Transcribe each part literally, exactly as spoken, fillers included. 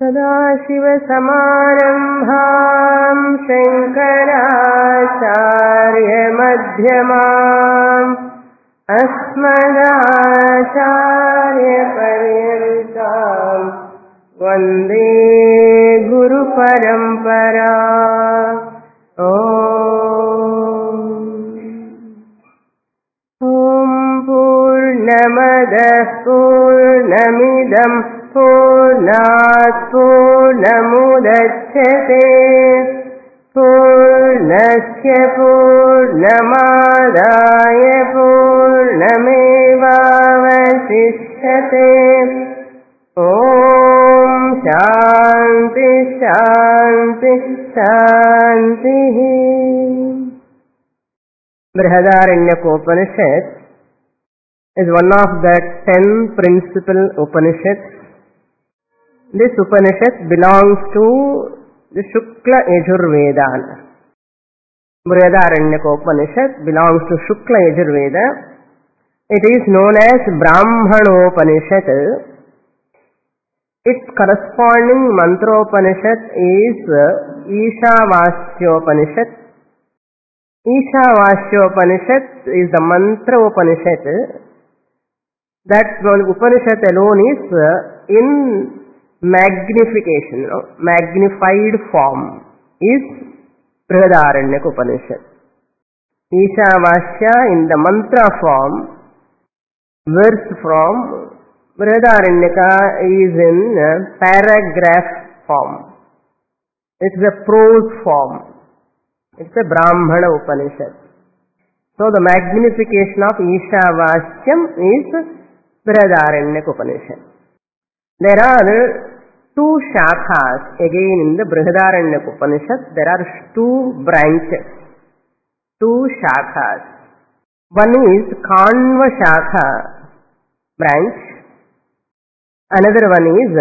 सदाशिवसमारम्भां शङ्कराचार्यमध्यमाम् अस्मदाचार्यपर्यन्तां वन्दे गुरुपरम्परा। ॐ पूर्णमदः पूर्णमिदं पूर्णात् पूर्णमुदच्यते पूर्णस्य पूर्णमादाय पूर्णमेवावशिष्यते। ॐ शान्ति शान्ति शान्तिः। Brihadaranyaka is one of the ten principal Upanishads. This Upanishad belongs to the Shukla Yajurveda. Brihadaranyaka Upanishad belongs to Shukla Yajurveda. It is known as Brahmanopanishad. Its corresponding Mantropanishad is Ishavasyopanishad. Ishavasyopanishad is the Mantra Upanishad. That Upanishad alone is in magnification, you know, magnified form is Brihadaranyaka Upanishad. Ishavasya in the mantra form, verse from Brihadaranyaka is in paragraph form. It's a prose form. It's a Brahmana Upanishad. So the magnification of Ishavasyam is Brihadaranyaka Upanishad. There are two shakhas again in the Brihadaranyaka Upanishad. There are two branches, two shakhas. One is Kanva Shakha branch. Another one is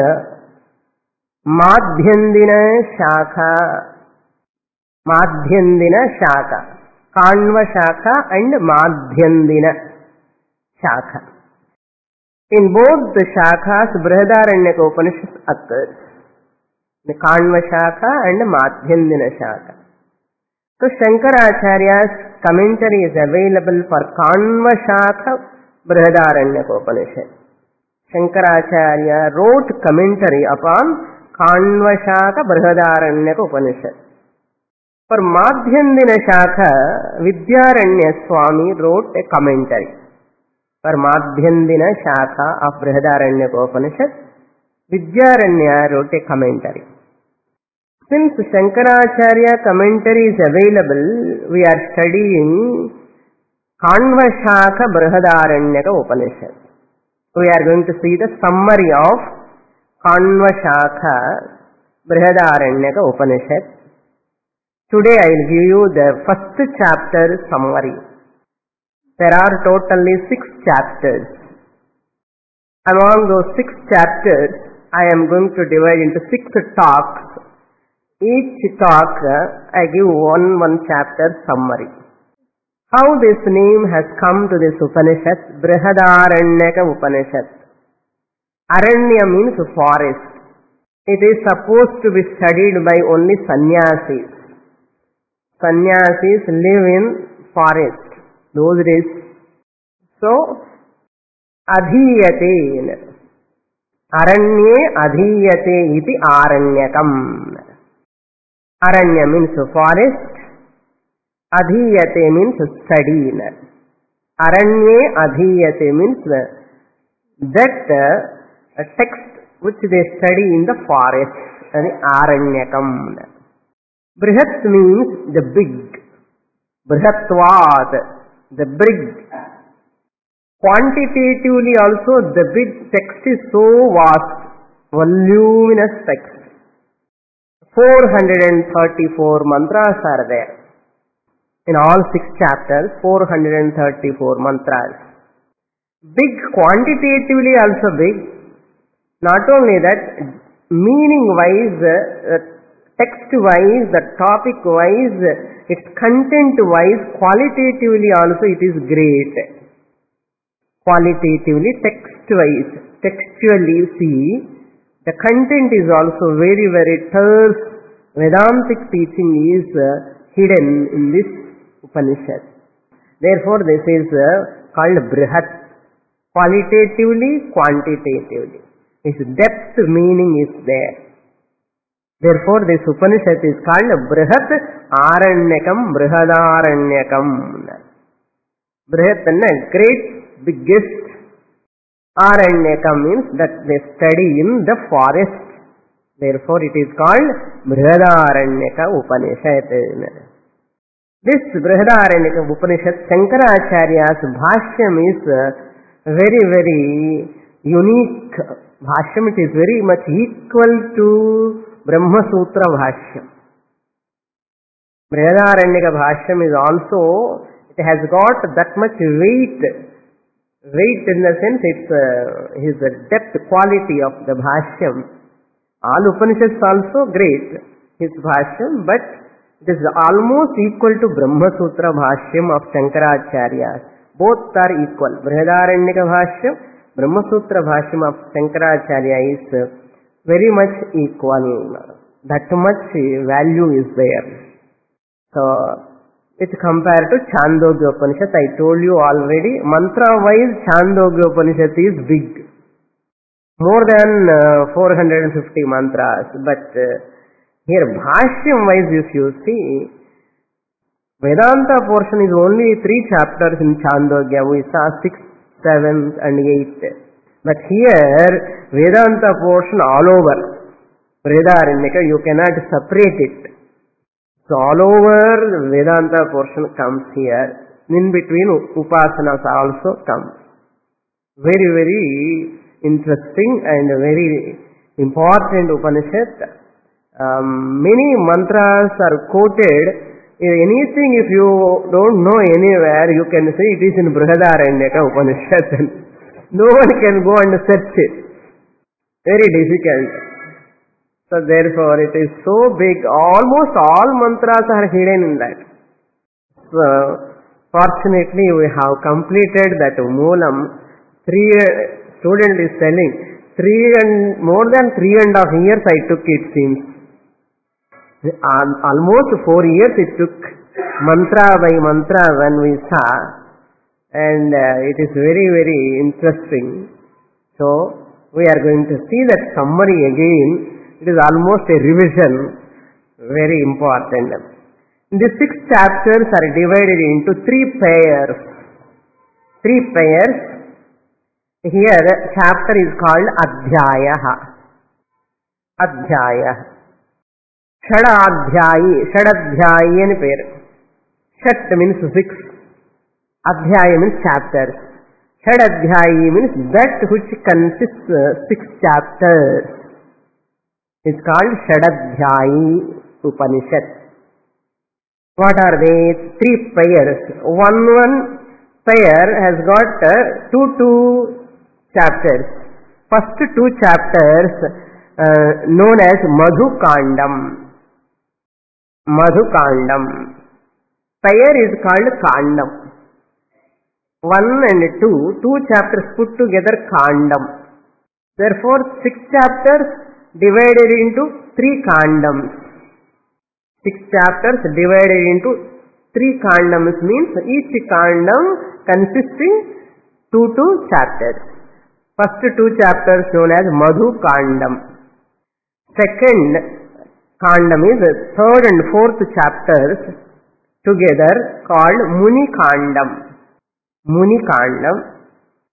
Madhyandina Shakha. Madhyandina Shakha. Kanva Shakha and Madhyandina Shakha. In both the shakhas, Brihadaranyaka Upanishad occurs. The Kanva Shakha and Madhyandina Shakha. So Shankaracharya's commentary is available for Kanva Shakha Brihadaranyaka Upanishad. Shankaracharya wrote commentary upon Kanva Shakha Brihadaranyaka Upanishad. For Madhyandina Shakha, Vidyaranya Swami wrote a commentary. For Madhyandina Shakha of Brihadaranyaka Upanishad, Vidyaranya wrote a commentary. Since Shankaracharya commentary is available, we are studying Kanva Shakha Brihadaranyaka Upanishad. We are going to see the summary of Kanva Shakha Brihadaranyaka Upanishad. Today I will give you the first chapter summary. There are totally six chapters. Among those six chapters, I am going to divide into six talks. Each talk, I give one one chapter summary. How this name has come to this Upanishad, Brihadaranyaka Upanishad. Aranya means forest. It is supposed to be studied by only sannyasis. Sannyasis live in forest. Those days. So, adhiyate. Aranye adhiyate iti aranyakam. Aranya means forest. Adhiyate means study. Aranye adhiyate means that uh, text which they study in the forest. Aranyakam. Brihat means the big. Brihatvat. The big. Quantitatively also the big text is so vast, voluminous text. four hundred thirty-four mantras are there. In all six chapters, four hundred thirty-four mantras. Big, quantitatively also big. Not only that, meaning-wise, text-wise, the topic-wise, its content-wise, qualitatively also it is great. Qualitatively, text-wise, textually see, The content is also very, very terse. Vedantic teaching is uh, hidden in this Upanishad. Therefore, this is uh, called Brihat. Qualitatively, quantitatively. Its depth meaning is there. Therefore, this Upanishad is called Brihat Aranyakam Brihadaranyakam. Brihat is great, biggest. Aranyakam means that they study in the forest. Therefore, it is called Brihadaranyaka Upanishad. This Brihadaranyaka Upanishad, Shankaracharya's Bhashyam is very, very unique. Bhashyam, it is very much equal to Brahma Sutra Bhashyam. Brihadaranyaka Bhashyam is also, it has got that much weight. Weight in the sense, it's uh, his depth, quality of the Bhashyam. All Upanishads also great, his Bhashyam, but it is almost equal to Brahma Sutra Bhashyam of Shankaracharya. Both are equal. Brihadaranyaka Bhashyam, Brahma Sutra Bhashyam of Shankaracharya is very much equal. That much value is there. So, it's compared to Chandogya Upanishad. I told you already, mantra-wise Chandogya Upanishad is big. More than uh, four hundred fifty mantras. But uh, here Bhashyam-wise, if you see, Vedanta portion is only three chapters in Chandogya. We saw six, seven and eight. But here, Vedanta portion all over. Brihadaranyaka, you cannot separate it. So all over Vedanta portion comes here. In between Upasanas also comes. Very, very interesting and very important Upanishad. Um, many mantras are quoted. If anything, if you don't know anywhere, you can say it is in Brihadaranyaka Upanishad. No one can go and search it. Very difficult. So therefore, it is so big. Almost all mantras are hidden in that. So fortunately, we have completed that Moolam. Three student is telling three and more than three and a half years I took, it seems. Almost four years it took, mantra by mantra when we saw, and uh, it is very, very interesting. So we are going to see that summary again. It is almost a revision, very important. The six chapters are divided into three pairs. Three pairs. Here, chapter is called Adhyaya. Adhyaya. Shadadhyayi. Shadadhyayi in pair. Shat means six. Adhyaya means chapters. Shadadhyayi means that which consists of six chapters. It's called Shadadhyayi Upanishad. What are they? Three pairs. One one pair has got uh, two two chapters. First two chapters uh, known as Madhukandam. Madhukandam. Pair is called Kandam. One and two, two chapters put together Kandam. Therefore, six chapters divided into three kandams. Six chapters divided into three kandams means each kandam consisting two two chapters. First two chapters known as Madhu Kandam. Second kandam is third and fourth chapters together called Muni Kandam. Muni Kandam.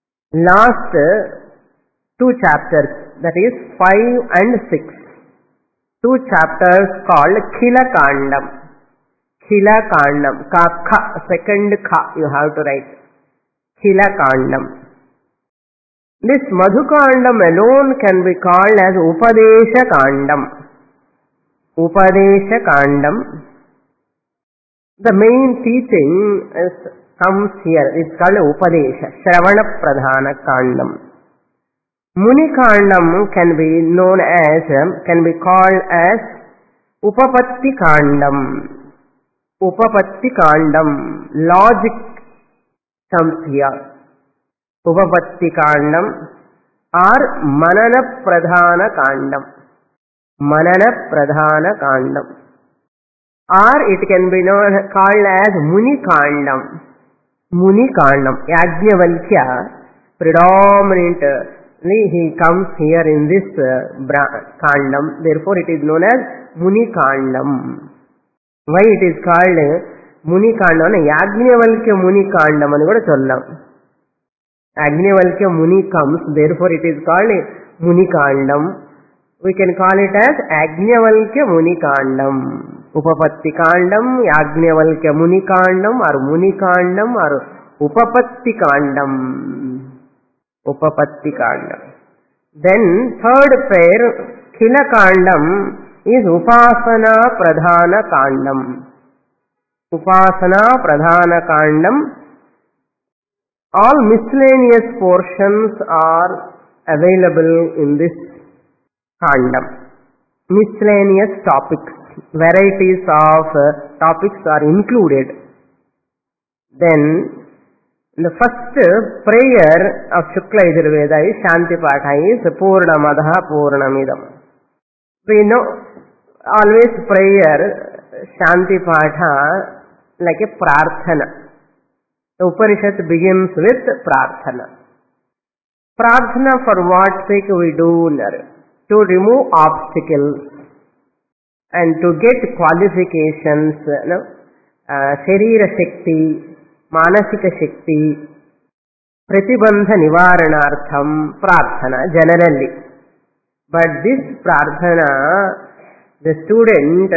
Last two chapters, that is five and six. Two chapters called Khila Kandam. Khila Kandam. Ka, kha, second kha you have to write. Khila Kandam. This Madhukandam alone can be called as Upadesha Kandam. Upadesha Kandam. The main teaching is, comes here. It's called Upadesha. Shravana Pradhana Kandam. Muni Kandam can be known as, can be called as Upapatti Kandam. Upapatti Kandam. Logic comes here. Upapatti Kandam. or Manana Pradhana Kandam. Manana Pradhana Kandam. Or it can be known called as Muni Kandam. Muni Kandam. Yajnavalkya predominantly he comes here in this uh, Kandam. Therefore it is known as Muni Kandam. Why it is called Muni Kandam? Yajnavalkya Muni Kandam ani kuda chollam. Yajnavalkya Muni comes, therefore it is called Muni Kandam. We can call it as Yajnavalkya Muni Kandam. Upapatti Kandam, Yajnavalkya Muni Kandam, or Muni Kandam, or Upapatti Kandam. Upapatti Kandam. Then third pair, Khila Kandam, is Upasana Pradhana Kandam. Upasana Pradhana Kandam. All miscellaneous portions are available in this Kandam. Miscellaneous topics, varieties of uh, topics are included. Then the first prayer of Shukla Yajurveda is Shanti Patha is Purnamadaha Purnamidam. We know always prayer Shanti Patha like a prarthana. The Upanishad begins with prarthana. Prarthana for what sake we do? To remove obstacles and to get qualifications, you know, uh, Sharira Shakti, Manasika Shakti, Pratibandha Nivaranartham, Prarthana generally. But this Prarthana, the student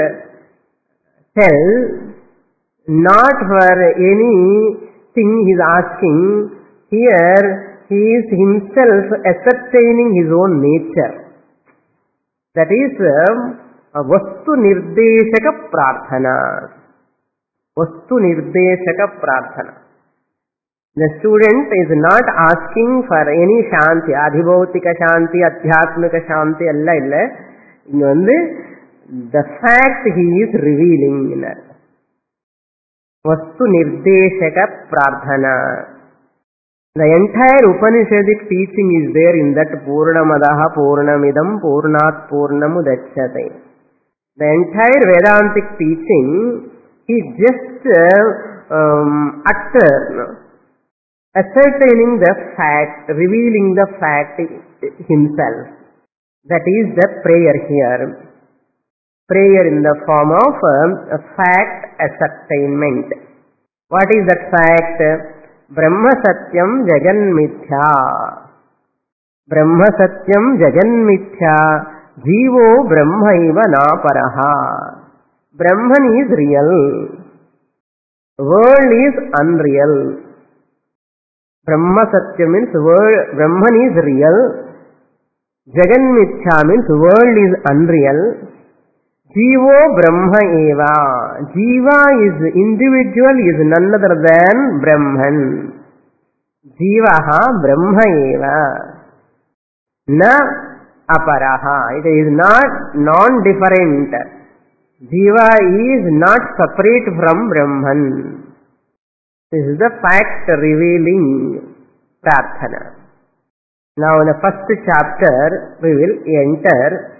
tell not for anything he is asking, here he is himself ascertaining his own nature. That is a Vastu Nirdeshaka Prarthana. Vastu Nirdeshaka Prarthana. The student is not asking for any Shanti, Adhibhautika Shanti, Adhyatmika Shanti, alla illa. The fact he is revealing. Vastu Nirdeshaka Prarthana. The entire Upanishadic teaching is there in that Purnamadaha Purnamidam Purnat Purnamudachyate. The entire Vedantic teaching is just uh, um, utter, ascertaining the fact, revealing the fact himself. That is the prayer here. Prayer in the form of uh, a fact ascertainment. What is that fact? Brahma Satyam Jagan Mithya. Brahma Satyam Jagan Mithya. Jivo Brahma Iva Naparaha. Brahman is real. World is unreal. Brahma Satyam means world, Brahman is real. Jagan Mithya means world is unreal. Jivo Brahma Eva. Jiva is individual, is none other than Brahman. Jivaha Brahma Eva. Na Aparaha. It is not non-different. Jiva is not separate from Brahman. This is the fact revealing Prarthana. Now in the first chapter we will enter.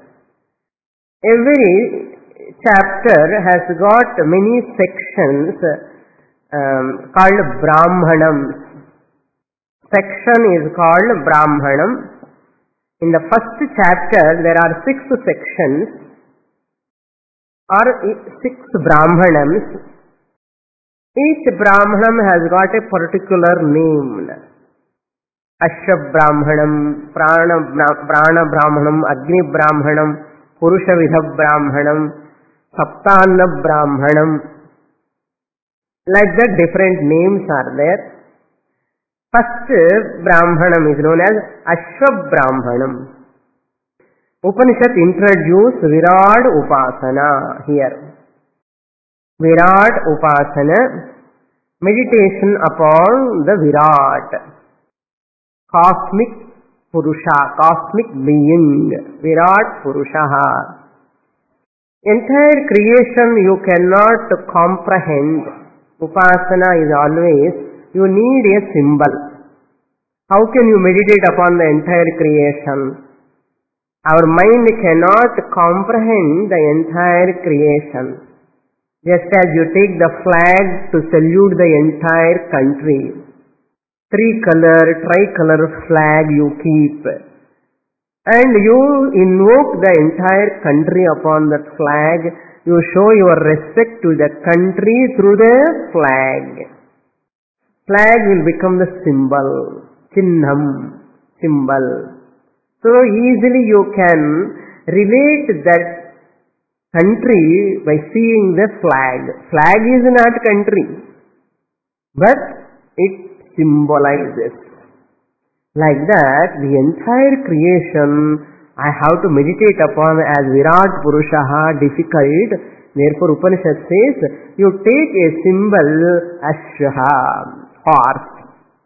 Every chapter has got many sections um, called Brahmanam. Section is called Brahmanam. In the first chapter there are six sections or six Brahmanams. Each Brahmanam has got a particular name. Ashra Brahmanam, Prana, Prana Brahmanam, Agni Brahmanam, Purusha Vidha Brahmanam, Saptanna Brahmanam. Like that different names are there. First Brahmanam is known as Ashwa Brahmanam. Upanishad introduced Virat Upasana here. Virat Upasana, meditation upon the Virat, cosmic Purusha, cosmic being, Virat Purusha. Entire creation you cannot comprehend. Upasana is always, you need a symbol. How can you meditate upon the entire creation? Our mind cannot comprehend the entire creation. Just as you take the flag to salute the entire country, three-color, tricolor flag you keep, and you invoke the entire country upon that flag. You show your respect to the country through the flag. Flag will become the symbol, chinnam, symbol. So easily you can relate that country by seeing the flag. Flag is not country, but it symbolizes. Like that, the entire creation I have to meditate upon as Virat Purushaha, difficult. Therefore Upanishad says, you take a symbol, Ashvaha, horse.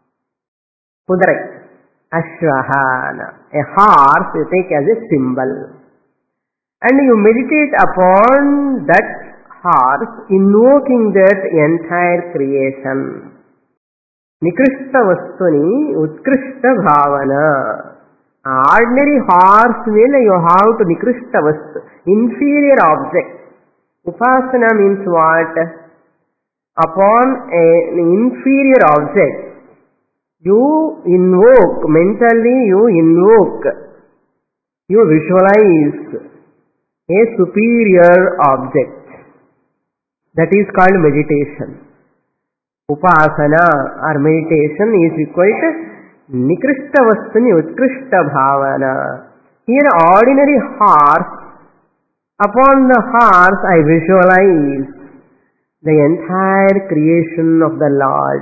Kudarai, Ashvahana, a horse you take as a symbol. And you meditate upon that horse, invoking that entire creation. Nikrishta Vastuni, Utkrishta Bhavana. Ordinary horse will you have to Nikrishta Vastu, inferior object. Upasana means what? Upon a, an inferior object, you invoke, mentally you invoke, you visualize a superior object. That is called meditation. Upasana or meditation is equal to Nikrishta Vastuni Utkrishta Bhavana. Here ordinary horse, upon the horse I visualize the entire creation of the Lord,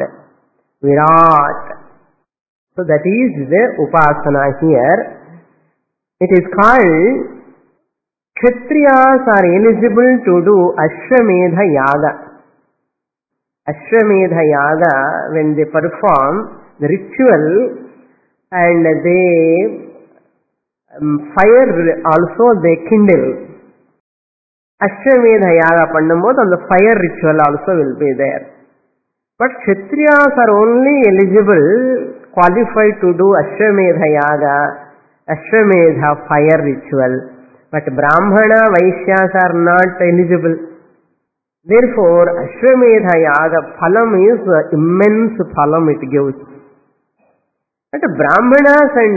Virat. So that is the Upasana here. It is called, Kshatriyas are eligible to do Ashwamedha Yaga. Ashwamedha Yaga, when they perform the ritual and they um, fire also they kindle. Ashwamedha Yaga Pandamod on the fire ritual also will be there. But Kshatriyas are only eligible, qualified to do Ashwamedha Yaga, Ashwamedha fire ritual. But Brahmana, Vaishyas are not eligible. Therefore, Ashwamedha Yaga phalam is immense phalam it gives. But Brahmanas and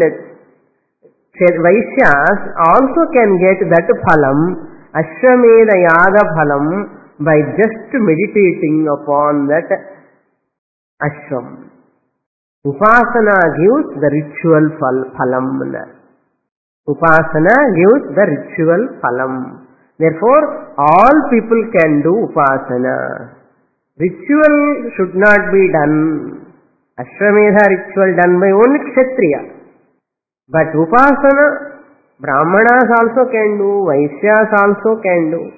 Vaishyas also can get that phalam, Ashwamedha Yaga phalam, by just meditating upon that Ashwam. Upasana gives the ritual phalam. Upasana gives the ritual phalam. Therefore, all people can do Upasana. Ritual should not be done. Ashwamedha ritual done by only Kshatriya. But Upasana, Brahmanas also can do, Vaishyas also can do.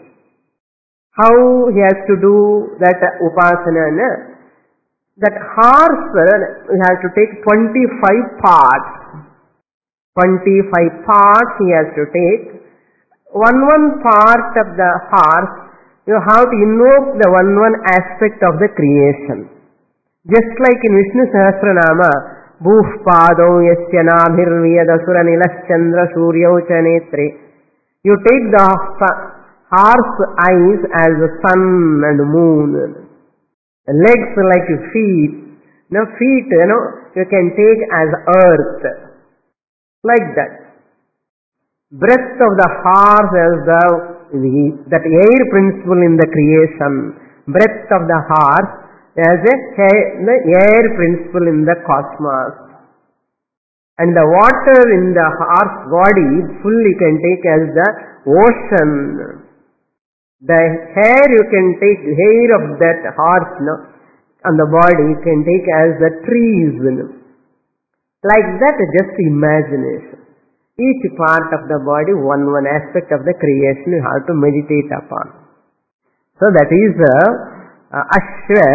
How he has to do that Upasana? Na? That horse, he has to take twenty-five parts. twenty-five parts he has to take. One one part of the horse, you have to invoke the one one aspect of the creation. Just like in Vishnu Sahasranama, Bhuf Pado Yasya Nabhir Vyadasura Nilaschandra Suryau Chanetre. You take the horse eyes as the sun and moon. Legs like feet. Now feet, you know, you can take as earth. Like that. Breath of the horse as the, the that air principle in the creation. Breath of the horse as a the air principle in the cosmos. And the water in the horse body fully can take as the ocean. The hair you can take, hair of that horse no, on the body can take as the trees. No. Like that, just imagination. Each part of the body, one one aspect of the creation you have to meditate upon. So that is uh, uh, Ashwa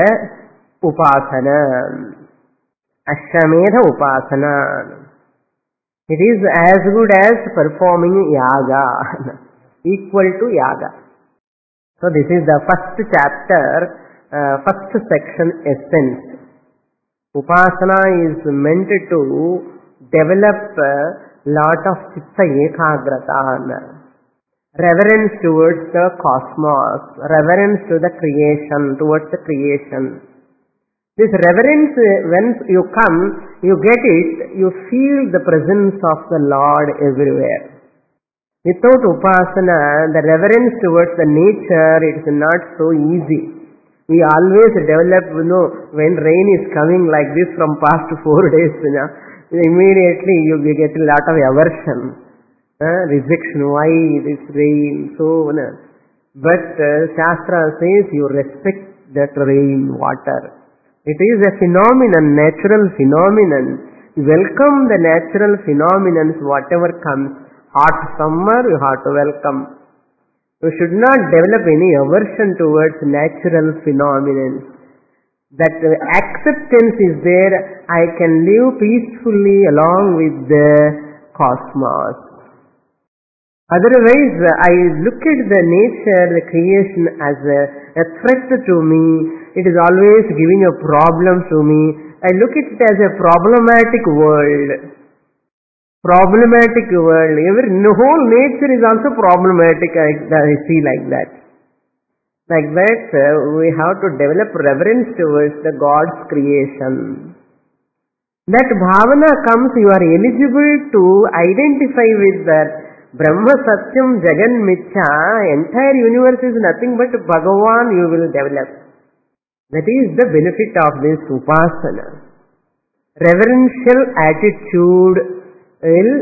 Upasana. Ashwamedha Upasana. It is as good as performing yaga, equal to yaga. So this is the first chapter, uh, first section essence. Upasana is meant to develop a lot of chitta ekagrata, reverence towards the cosmos, reverence to the creation, towards the creation. This reverence, when you come, you get it, you feel the presence of the Lord everywhere. Without upasana, the reverence towards the nature, it is not so easy. We always develop, you know, when rain is coming like this from past four days, you know, immediately you get a lot of aversion, uh, rejection, why this rain, so, you know. But uh, Shastra says you respect that rain, water. It is a phenomenon, natural phenomenon. You welcome the natural phenomenons, whatever comes. Hot summer, you have to welcome. You should not develop any aversion towards natural phenomenons. That uh, acceptance is there. I can live peacefully along with the cosmos. Otherwise, I look at the nature, the creation as a, a threat to me. It is always giving a problem to me. I look at it as a problematic world. Problematic world. Every, the whole nature is also problematic. I, I see like that. Like that, uh, we have to develop reverence towards the God's creation. That bhavana comes, you are eligible to identify with that Brahma Satyam Jagan Mithya. Entire universe is nothing but Bhagavan you will develop. That is the benefit of this upasana. Reverential attitude will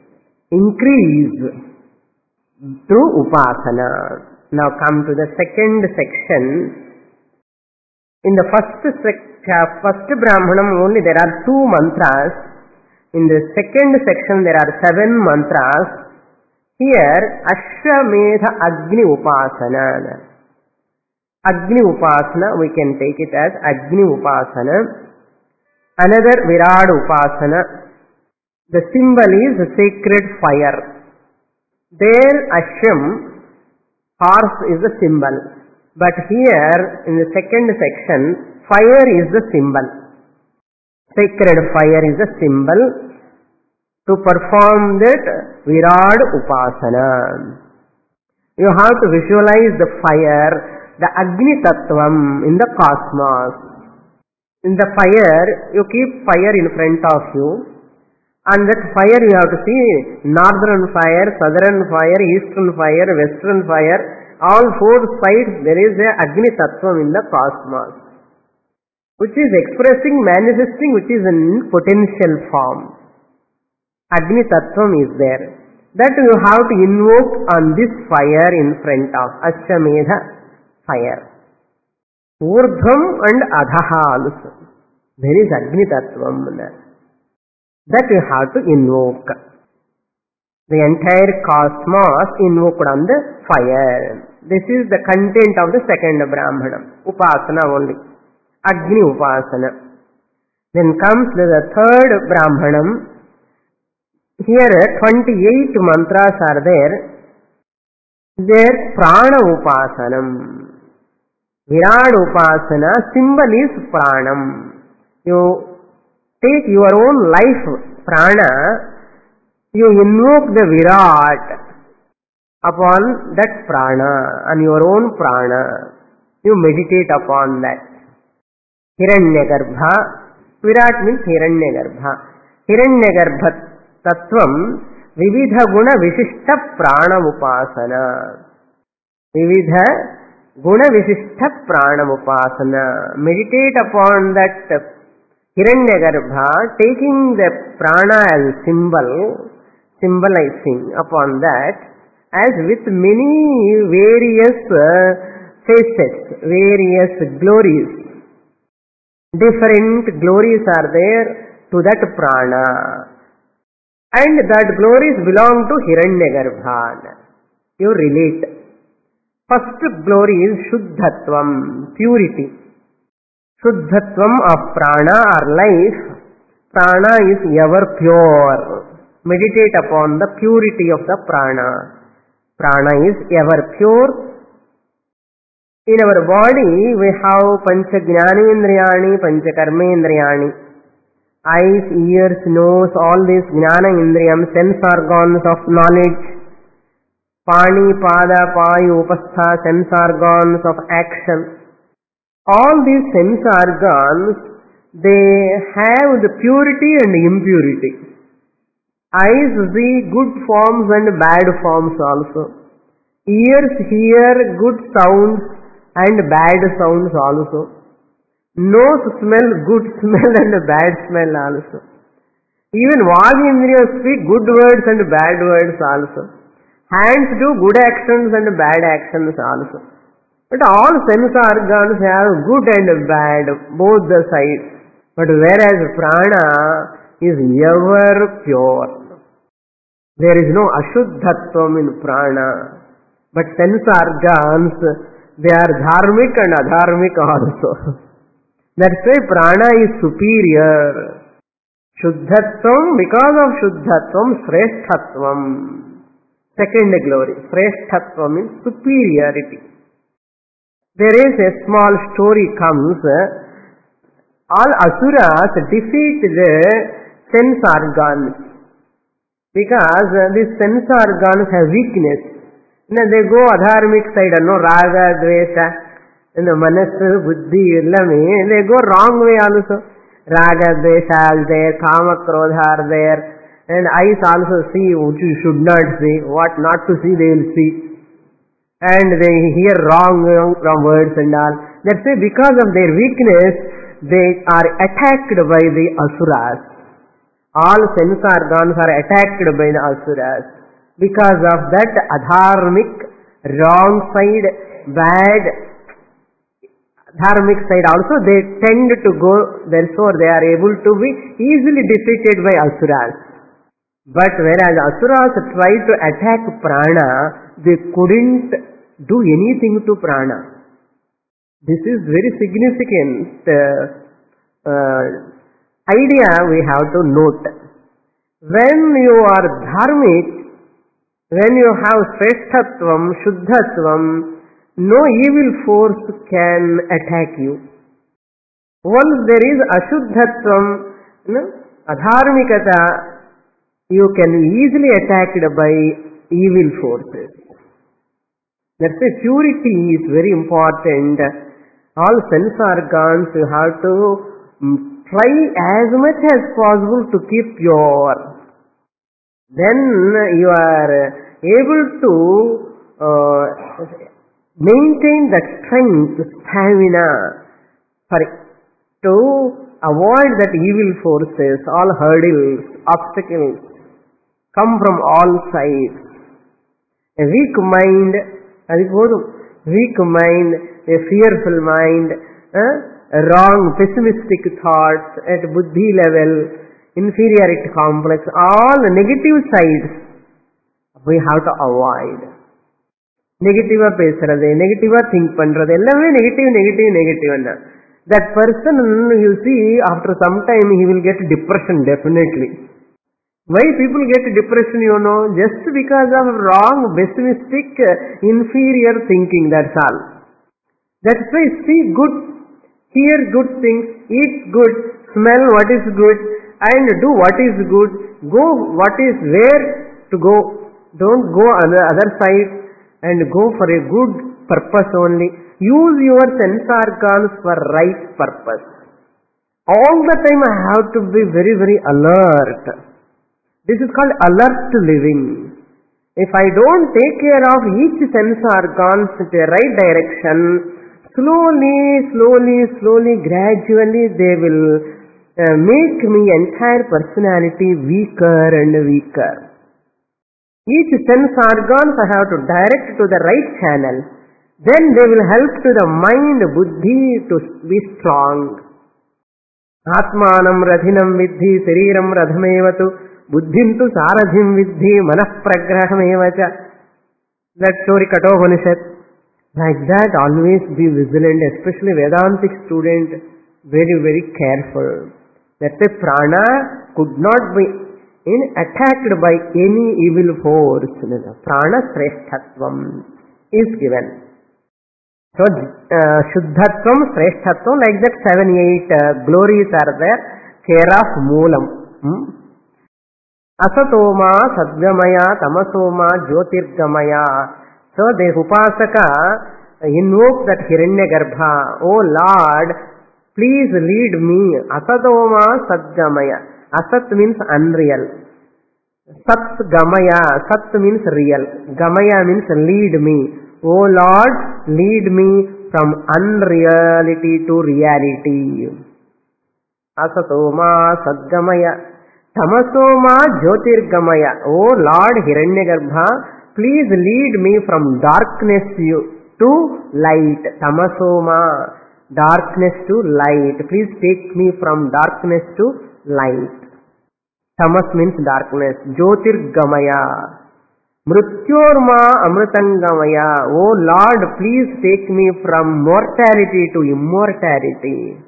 increase through upasana. Now come to the second section. In the first sec- first Brahmanam only there are two mantras. In the second section there are seven mantras. Here Ashwamedha Agni Upasana. Agni Upasana, we can take it as Agni Upasana. Another Virad Upasana. The symbol is a sacred fire. There Ashwam, horse is the symbol. But here in the second section, fire is the symbol. Sacred fire is the symbol to perform that Virad Upasana. You have to visualize the fire, the Agni Tattvam in the cosmos. In the fire, you keep fire in front of you, and that fire you have to see northern fire, southern fire, eastern fire, western fire, all four sides there is a Agni Tattvam in the cosmos, which is expressing, manifesting, which is in potential form. Agni Tattvam is there. That you have to invoke on this fire in front of Ashwamedha fire. Urdhvam and Adhaha also. There is Agni Tattvam. That you have to invoke. The entire cosmos invoked on the fire. This is the content of the second Brahmanam. Upasana only. Agni Upasana. Then comes the third Brahmanam. Here twenty-eight mantras are there. There Prana Upasanam. Virad Upasana, symbol is Pranam. You take your own life, Prana, you invoke the Virat upon that Prana, on your own Prana. You meditate upon that. Hiranyagarbha, Virat means Hiranyagarbha. Hiranyagarbha Tattvam, Vividha Guna Vishishta Prana Upasana. Vividha Guna Vishishta Prana Upasana. Meditate upon that Hiranyagarbha, taking the prana as symbol, symbolizing upon that, as with many various uh, facets, various glories. Different glories are there to that prana. And that glories belong to Hiranyagarbha. You relate. First glory is Shuddhatvam, purity. Shuddhatvam of prana or life. Prana is ever pure. Meditate upon the purity of the prana. Prana is ever pure. In our body, we have Pancha Jnanendriyani, Pancha Karmendriyani. Eyes, ears, nose, all these Jnana Indriyam, sense organs of knowledge. Pani, Pada, Payu, Upastha, sense organs of action. All these sense organs, they have the purity and impurity. Eyes see good forms and bad forms also. Ears hear good sounds and bad sounds also. Nose smell good smell and bad smell also. Even Vagindriya speak good words and bad words also. Hands do good actions and bad actions also. But all sense organs have good and bad, both the sides. But whereas prana is ever pure. There is no ashuddhatvam in prana. But sense organs, they are dharmic and adharmic also. That's why prana is superior. Shuddhatvam, because of shuddhatvam, sreshthatvam. Second glory. Sreshthatvam means superiority. There is a small story comes. All asuras defeat the sense organs. Because these sense organs have weakness. Now they go adharmic side, no raga, dvesha, and the manasu, buddhi, illame, they go wrong way also. Raga, dvesha is there, kama, krodha are there, and eyes also see what you should not see, what not to see they will see. And they hear wrong, wrong words and all. That's why because of their weakness, they are attacked by the asuras. All sense organs are attacked by the asuras. Because of that adharmic, wrong side, bad, dharmic side also, they tend to go, therefore they are able to be easily defeated by asuras. But whereas asuras tried to attack prana, they couldn't do anything to prana. This is very significant uh, uh, idea we have to note. When you are dharmic, when you have sreshthatvam, shuddhatvam, no evil force can attack you. Once there is ashuddhatvam, you know, adharmikata, you can easily attacked by evil forces. That's why purity is very important. All sense organs you have to try as much as possible to keep pure. Then you are able to uh, maintain that strength, stamina, for to avoid that evil forces, all hurdles, obstacles come from all sides. A weak mind, weak mind, a fearful mind, uh, wrong, pessimistic thoughts at buddhi level, inferiority complex, all negative sides we have to avoid. Negative பேசுறது, negative think பண்றது, எல்லாமே negative, negative, negative. That person, you see, after some time he will get depression definitely. Why people get depression, you know? Just because of wrong, pessimistic, inferior thinking, that's all. That's why see good, hear good things, eat good, smell what is good, and do what is good, go what is where to go. Don't go on the other side and go for a good purpose only. Use your sense organs for right purpose. All the time I have to be very, very alert. This is called alert living. If I don't take care of each sense organs in the right direction, slowly, slowly, slowly, gradually they will uh, make me entire personality weaker and weaker. Each sense organs I have to direct to the right channel. Then they will help to the mind, buddhi to be strong. Atmanam radhinam vidhi sariram radhamevatu buddhim tu saradhim vidhi manah pragrahamevacha. That story Kathopanishad. Like that, always be vigilant, especially Vedantic student, very, very careful. That the prana could not be in attacked by any evil force. Prana sreshthatvam is given. So, uh, Shuddhatvam, Shresthatvam, like that seven, eight uh, glories are there, care of Moolam. Hmm? Asatoma, Sadgamaya, Tamasoma, Jyotirgamaya. So, the Upasaka invoke that Hiranyagarbha, oh Lord, please lead me. Asatoma, Sadgamaya. Asat means unreal. Sat Gamaya, Sat means real. Gamaya means lead me. O Lord, lead me from unreality to reality. Asatoma Sadgamaya. Tamasoma Jyotirgamaya. O Lord Hiranyagarbha, please lead me from darkness to light. Tamasoma, darkness to light. Please take me from darkness to light. Tamas means darkness. Jyotirgamaya. Mrityorma Amritangamaya. Oh Lord, please take me from mortality to immortality.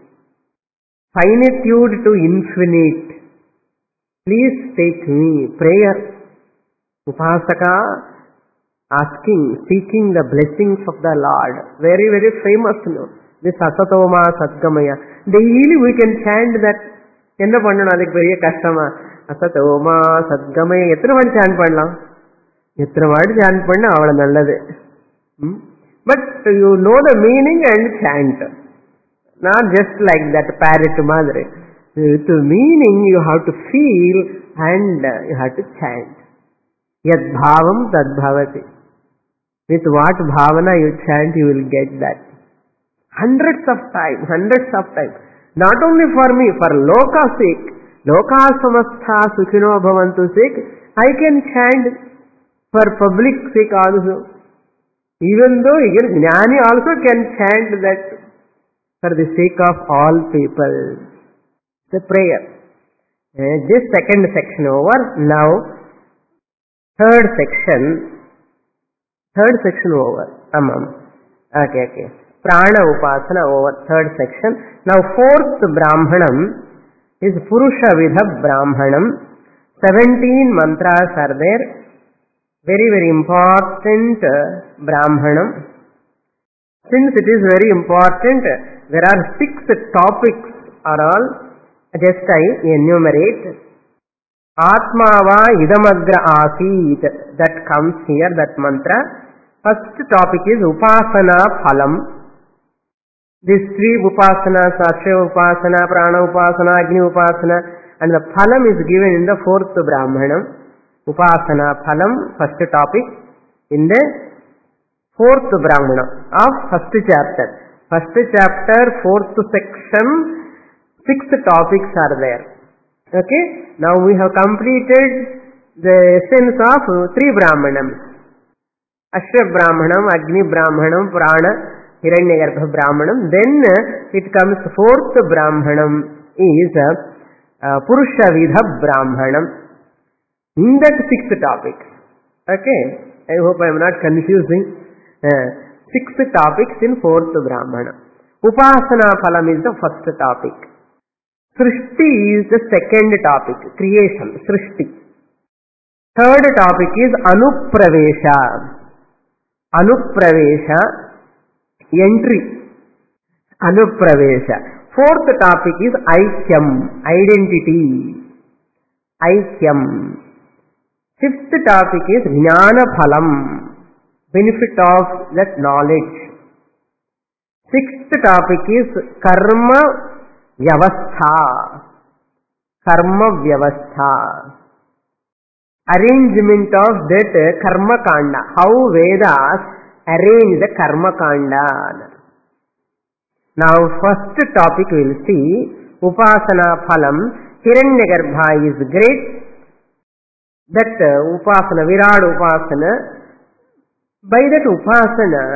Finitude to infinite. Please take me. Prayer. Upasaka asking, seeking the blessings of the Lord. Very, very famous. No? This Asatoma Sadgamaya. Daily we can chant that. Enna pannanum adukku periya kashama. Asatoma Sadgamaya. Ethana vaadi chant pannalam? எத்தனை வாடி sand பண்ண அவ்வளவு நல்லது. But you know the meaning and chant, not just like that parrot மாதிரி. With meaning you have to feel and you have to chant. யத் பாவம் தத் பவதி. வித் வாட் பாவனா you chant, you will get that. Hundreds of time, hundreds of time. Not only for me, for லோகா sake, லோகா சமஸ்தா சுகினோ பவந்து sake, I can chant. For public sake also, even though even Jnani also can chant that for the sake of all people. The prayer. Uh, this second section over. Now, third section. Third section over. Amam. Okay, okay. Prana Upasana over. Third section. Now, fourth Brahmanam is Purusha Vidha Brahmanam. Seventeen mantras are there. Very, very important uh, Brahmanam. Since it is very important, there are six topics are all. Just I enumerate. Atmava idamagra asit. That comes here, that mantra. First topic is Upasana Phalam. These three Upasanas, Akshay Upasana, Prana Upasana, Agni Upasana, and the Phalam is given in the fourth Brahmanam. Upasana Phalam, first topic, in the fourth Brahmana of first chapter. First chapter, fourth section, six topics are there. Okay, now we have completed the essence of three Brahmanams. Ashra Brahmanam, Agni Brahmanam, Prana, Hiranyagarbha Brahmanam. Then it comes fourth Brahmanam is uh, Purusha Vidha Brahmanam. In that sixth topic. Okay, I hope I am not confusing. Uh, sixth topics in fourth Brahmana. Upasana Phalam is the first topic. Srishti is the second topic. Creation, Srishti. Third topic is Anupravesha. Anupravesha, entry. Anupravesha. Fourth topic is Aikyam, identity. Aikyam. Fifth topic is Jnana Phalam, benefit of that knowledge. Sixth topic is Karma Vyavastha, Karma Vyavastha, arrangement of that Karma Kanda, how Vedas arrange the Karma Kanda. Now first topic we will see, Upasana Phalam. Hiranyagarbha is great. That uh, Upasana, Virat Upasana, by that Upasana,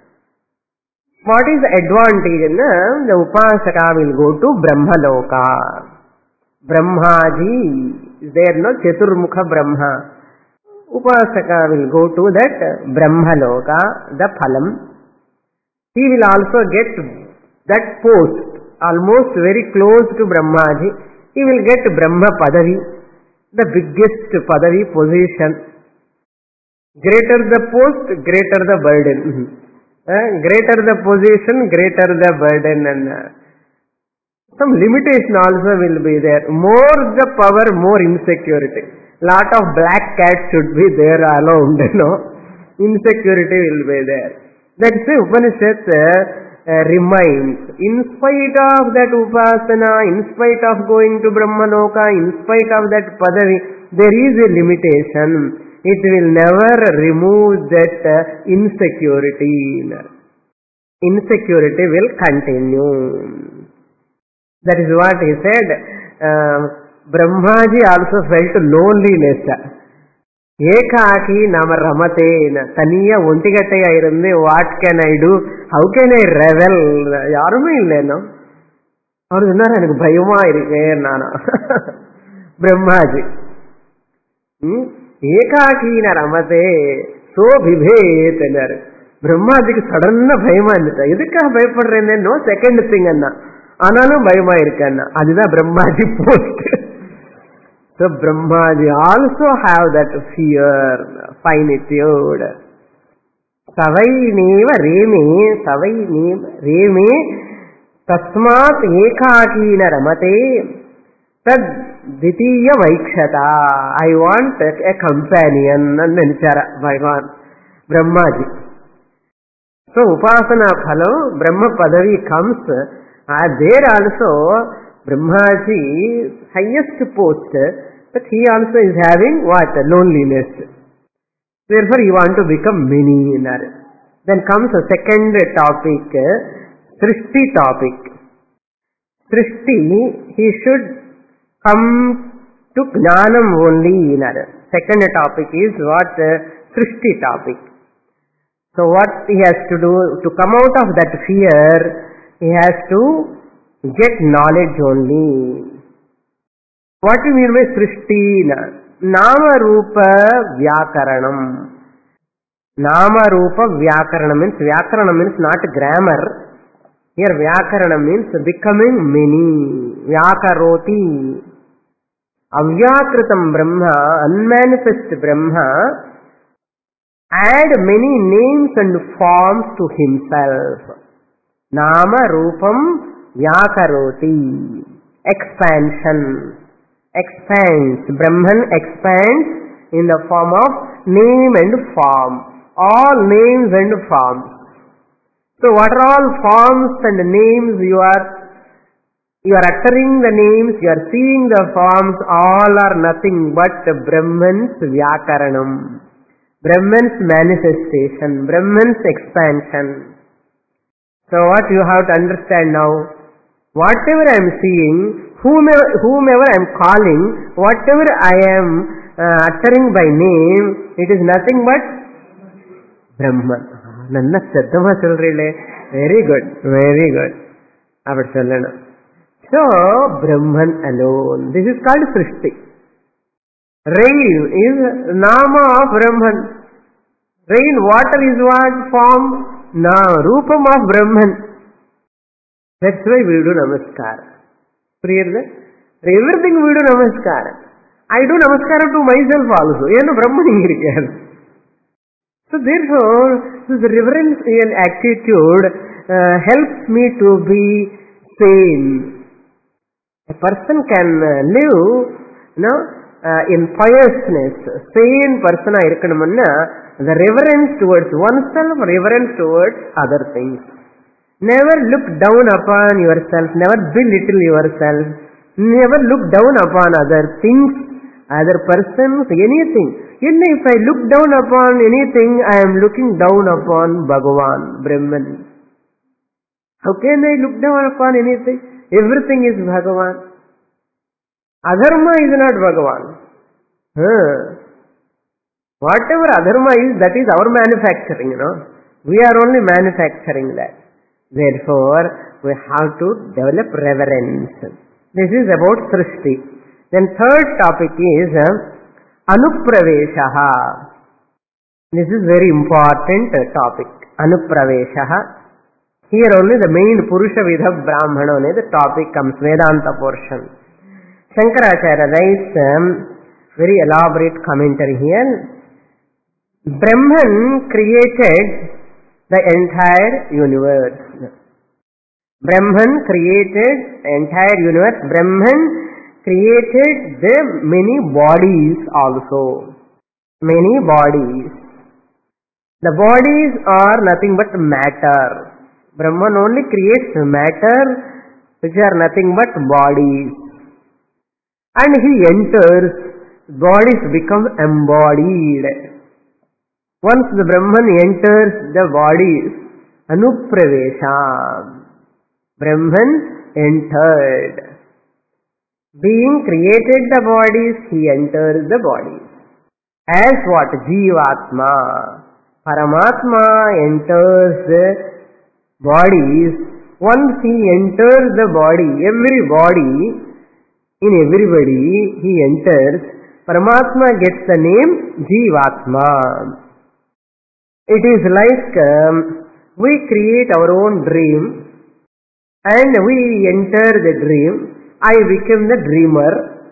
what is the advantage? Na? The Upasaka will go to Brahmaloka. Brahmaji is there, no? Chaturmukha Brahma. Upasaka will go to that Brahmaloka, the Phalam. He will also get that post, almost very close to Brahmaji. He will get Brahma Padavi, the biggest Padavi position. Greater the post, greater the burden. Uh, greater the position, greater the burden, and uh, some limitation also will be there. More the power, more insecurity. Lot of black cats should be there around, you know. Insecurity will be there. That's why Upanishad uh, uh, reminds, in spite of that upasana, in spite of going to Brahmaloka, in spite of that padavi, there is a limitation. It will never remove that uh, insecurity. Insecurity will continue. That is what he said. Uh, Brahmaji also felt loneliness. Ekaki nama ramate. Taniya ontigattaya irunde. What can I do? How can I revel? Yarume ille no. Avaru unnaru enak bayama irukke nana. Brahmaji. Hmm? Ekaki na ramate. So vibhet annaru. Brahmajiku sudden bayama andita. Edukka bayapadrenne no second thing anna. Analum bayama irukkanna. Adudha Brahmaji post. So Brahmaji also have that fear, finitude. Savai neva reme, savai neva reme, tasmat ekakina ramate, tad ditiya vaikshata. I want a companion. Nanchara Bhagavan Brahmaji. So upasana phalo, Brahma padavi comes, uh, there also Brahmaji highest post, but he also is having what? Loneliness. Therefore he want to become many. Then comes a second topic, Srishti topic. Srishti, he should come to Jnanam only. Second topic is what? Srishti topic. So what he has to do to come out of that fear, he has to get knowledge only. What do you mean by Srishti? Nama Rupa Vyakaranam. Nama Rupa Vyakaranam means, Vyakaranam means not grammar. Here Vyakaranam means becoming many. Vyakaroti. Avyakritam Brahma, unmanifest Brahma, add many names and forms to himself. Nama Rupam Vyakaroti. Expansion. Expands. Brahman expands in the form of name and form. All names and forms. So what are all forms and names you are, you are uttering the names, you are seeing the forms, all are nothing but Brahman's Vyakaranam. Brahman's manifestation, Brahman's expansion. So what you have to understand now, whatever I am seeing, whomever, whomever I am calling, whatever I am uh, uttering by name, it is nothing but Brahman. Nanna saddama solrile. Very good, very good. Avar sollana. So, Brahman alone. This is called Srishti. Rain is Nama of Brahman. Rain, water is what? Form? Nama, Rupam of Brahman. That's why we do Namaskar. Clear that? Everything we do Namaskar. I do Namaskar to myself also. Yenu Brahman irikar. So therefore, this reverential attitude uh, helps me to be sane. A person can uh, live, you know, uh, in piousness. Sane person irukkanumanna, the reverence towards oneself, reverence towards other things. Never look down upon yourself, never belittle yourself, never look down upon other things, other persons, anything. And if I look down upon anything, I am looking down upon Bhagavan, Brahman. How can I look down upon anything? Everything is Bhagavan. Adharma is not Bhagavan. Huh. Whatever adharma is, that is our manufacturing, you know. We are only manufacturing that. Therefore, we have to develop reverence. This is about Srishti. Then third topic is uh, Anupraveshaha. This is very important uh, topic. Anupraveshaha. Here only the main Purusha Vidha Brahmana, only the topic comes, Vedanta portion. Shankaracharya writes um, very elaborate commentary here. Brahman created the entire universe. Brahman created entire universe. Brahman created the many bodies also. Many bodies. The bodies are nothing but matter. Brahman only creates matter which are nothing but bodies. And he enters, bodies become embodied. Once the Brahman enters the bodies, anupravesha, Brahman entered. Being created the bodies, he enters the bodies. As what? Jivatma. Paramatma enters the bodies. Once he enters the body, every body, in everybody he enters, Paramatma gets the name Jivatma. It is like um, we create our own dream and we enter the dream. I become the dreamer.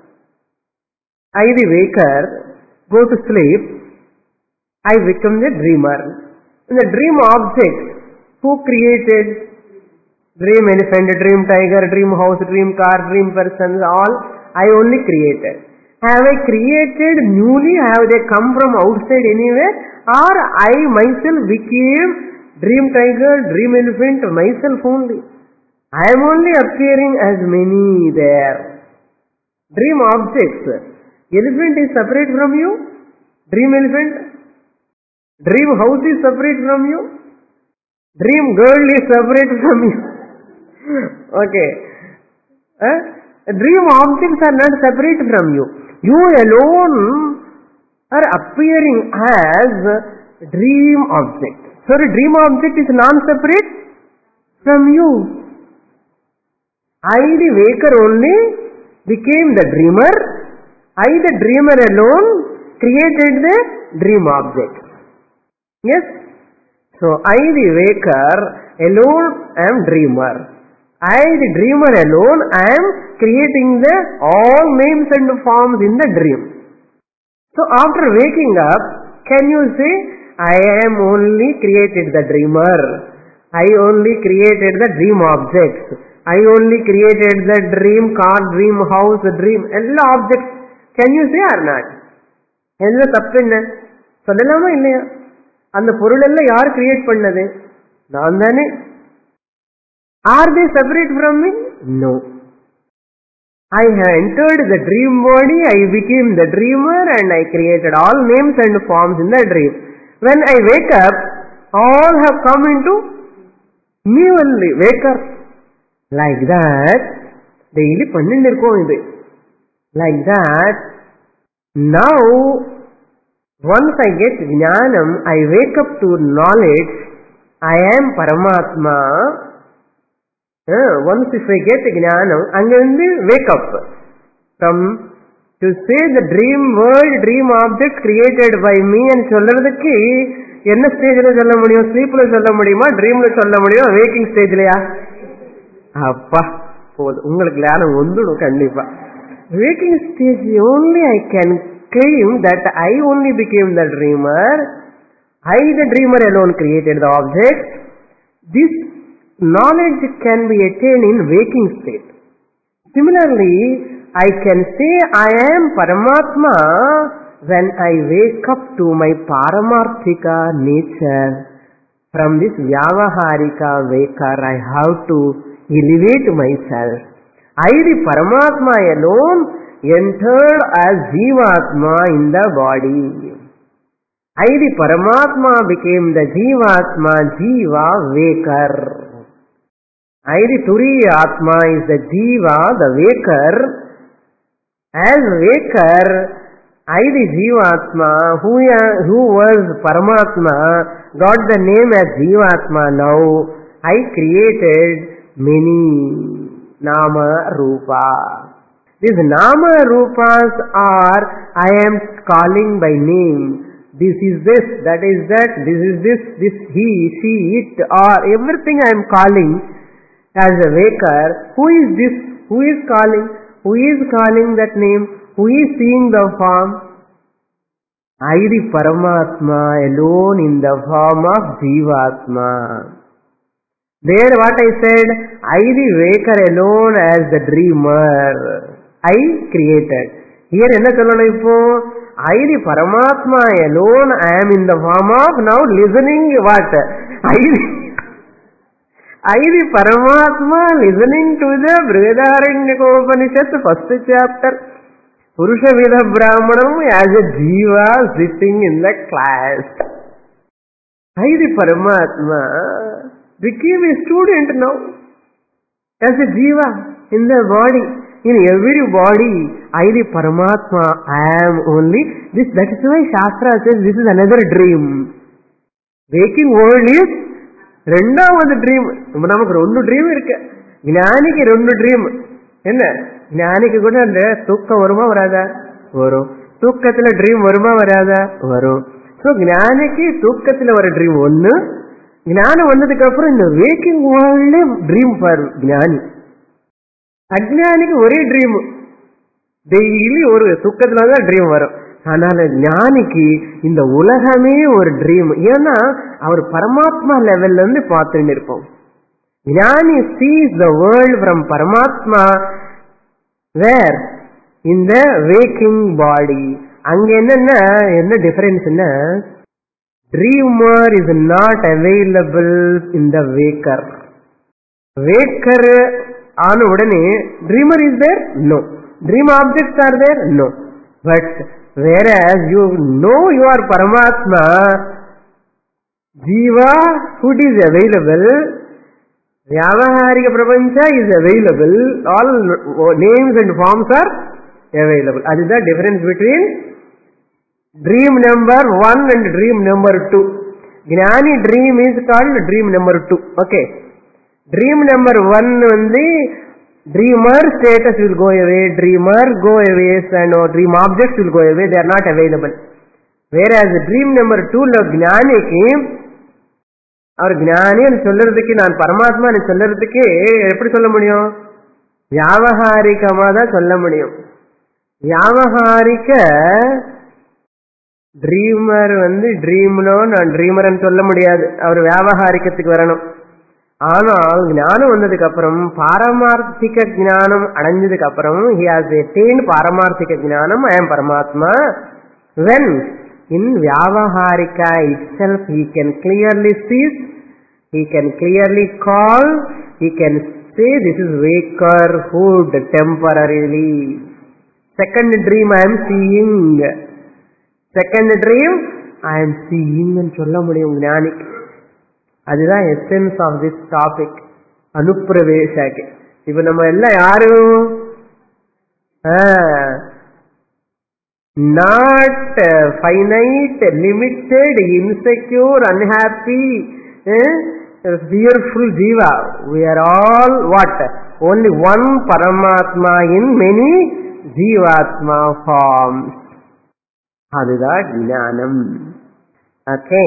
I the waker, go to sleep. I become the dreamer. And the dream object, who created? Dream elephant, dream tiger, dream house, dream car, dream person, all I only created. Have I created newly? Have they come from outside anywhere? Or I myself became dream tiger, dream elephant myself only? I am only appearing as many there. Dream objects. Elephant is separate from you? Dream elephant? Dream house is separate from you? Dream girl is separate from you? Okay. Uh, dream objects are not separate from you. You alone are appearing as dream object. Sorry, dream object is non-separate from you. I, the waker only, became the dreamer. I, the dreamer alone, created the dream object. Yes? So, I, the waker alone, am dreamer. I, the dreamer alone, I am creating the all names and forms in the dream. So, after waking up, can you say, I am only created the dreamer. I only created the dream objects. I only created the dream car, dream house, dream, all objects. Can you say or not? என்ன தப்பு என்ன சொல்லலாமா இல்லையா? அந்த பொருள் எல்லாம் யார் create பண்ணது? நான் தானே. Are they separate from me? No. I have entered the dream body, I became the dreamer and I created all names and forms in the dream. When I wake up, all have come into me only, waker. Like that, daily பண்ணிட்டு இருக்கோம் இது. Like that, now, once I get jnanam, I wake up to knowledge, I am Paramatma. Uh, once if I get jnanam, and then wake up from to say the dream world, dream object created by me and சொல்றதுக்கு என்ன ஸ்டேஜ்ல சொல்ல முடியும்? ஸ்லீப்ல சொல்ல முடியுமா? ட்ரீம்ல சொல்ல முடியுமா? வேக்கிங் ஸ்டேஜ்லயா? அப்பா போதும், உங்களுக்கு ஞானம் வந்துடும் கண்டிப்பா. Waking stage only I can claim that I only became the dreamer. I, the dreamer alone, created the object. This knowledge can be attained in waking state. Similarly, I can say I am Paramatma when I wake up to my Paramarthika nature. From this Vyavaharika waker, I have to elevate myself. I, the Paramatma alone, entered as Jivatma in the body. I, the Paramatma, became the Jivatma, Jiva, waker. I, the Turiya Atma, is the Jiva, the waker. As waker, I, the Jivatma, who, who was Paramatma, got the name as Jivatma now. I created many Nama Rupa. These Nama Rupas are, I am calling by name. This is this, that is that, this is this, this, he, she, it, or everything I am calling as a waker. Who is this? Who is calling? Who is calling that name? Who is seeing the form? I, the Paramatma, alone in the form of Jivatma. There what I said, I the waker alone as the dreamer. I created. Here enna sollana ipo? I the Paramatma alone, I am in the form of now listening what? I the, I the Paramatma listening to the Brihadaranyaka first chapter. Purusha Vida Brahmanam as a Jiva sitting in the class. I the Paramatma became a student now as a Jiva in the body. In every body, I the Paramatma, I am only this. That is why Shastra says this is another dream. Waking world is రెండవది dream. நமக்கு రెండు dream இருக்கு. ஞானிக்கு ரெண்டு dream. என்ன ஞானிக்கு கூட அந்த தூக்கம் வருமா வராதா? வரும். தூக்கத்துல ட்ரீம் வருமா வராதா? வரும். சோ ஞானிக்கு தூக்கத்துல வர ட்ரீம் ஒண்ணு. ஞானம் வந்ததுக்கு அப்புறம் இந்த வேக்கிங் வேர்ல்ட்ல ட்ரீம் பாரு ஞானி. அஜ்ஞானிக்கு ஒரே ட்ரீம், டெய்லி ஒரு தூக்கத்துலதான் ட்ரீம் வரும். அதனால ஞானிக்கு இந்த உலகமே ஒரு ட்ரீம். ஏன்னா அவர் பரமாத்மா லெவல்ல இருந்து பார்த்துட்டு இருப்போம். ஞானி sees the world from Paramatma where in the waking body. அங்க என்னன்னா என்ன டிஃபரன்ஸ்னா dreamer is not available in the waker. waker ஆன உடனே dreamer is there? No. dream objects are there? No. But whereas you know you are Paramatma, Jiva food is available, Vyavaharika Prapancha is available, all names and forms are available. That is the difference between dream number one and dream number two. Gnani dream is called dream number two. Okay. Dream number one only, dreamer status will go away, dreamer go away, and no, dream objects will go away, they are not available. Whereas dream number two, gnani ki, அவர் ஞானி சொல்றதுக்கு நான் பரமாத்மா சொல்றதுக்கு எப்படி சொல்ல முடியும்? வியாவகாரிகமா தான் சொல்ல முடியும். வியாவகாரிக ட்ரீமர் வந்து ட்ரீம்னோ நான் ட்ரீமர்னு சொல்ல முடியாது, அவர் வியாவகாரிகத்துக்கு வரணும். ஆனால் ஞானம் வந்ததுக்கு அப்புறம் பாரமார்த்திக ஞானம் அடைஞ்சதுக்கு அப்புறம் he has attained பாரமார்த்திக ஞானம், I am Paramatma. When in Vyavaharika itself he can clearly see, he can clearly call, he can say this is wakerhood temporarily. Second dream I am seeing, second dream I am seeing and சொல்ல முடியும் ஞானிக்கு. அதுதான் essence of this topic அனுப்பிரவேஷாக்கு. இப்ப நம்ம எல்லாம் யாரும் not finite, limited, insecure, unhappy, fearful ஜீவா. we are all what? only one Paramatma in many ஜீவாத்மா forms. அதுதான் ஞானம். Okay.